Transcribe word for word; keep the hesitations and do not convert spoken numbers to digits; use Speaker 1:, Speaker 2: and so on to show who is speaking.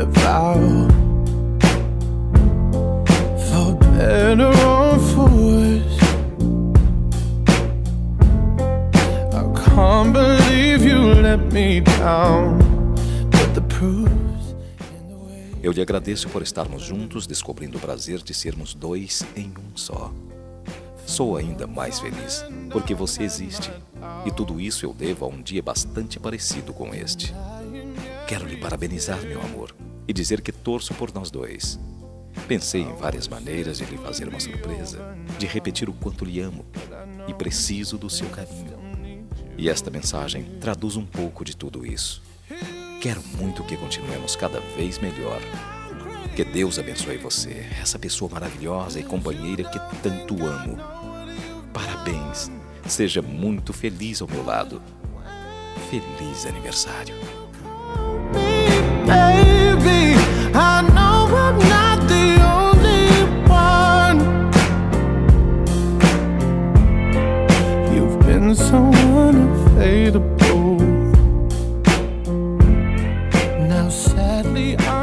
Speaker 1: a vow. For better or for worse, I can't believe you let me down. But the proof's in the way.
Speaker 2: Eu lhe agradeço por estarmos juntos, descobrindo o prazer de sermos dois em um só. Sou ainda mais feliz, porque você existe, e tudo isso eu devo a um dia bastante parecido com este. Quero lhe parabenizar, meu amor, e dizer que torço por nós dois. Pensei em várias maneiras de lhe fazer uma surpresa, de repetir o quanto lhe amo, e preciso do seu carinho. E esta mensagem traduz um pouco de tudo isso. Quero muito que continuemos cada vez melhor. Que Deus abençoe você, essa pessoa maravilhosa e companheira que tanto amo. Parabéns, seja muito feliz ao meu lado. Feliz aniversário.
Speaker 1: Baby, I know I'm not the only one. You've been so unavailable. Now sadly I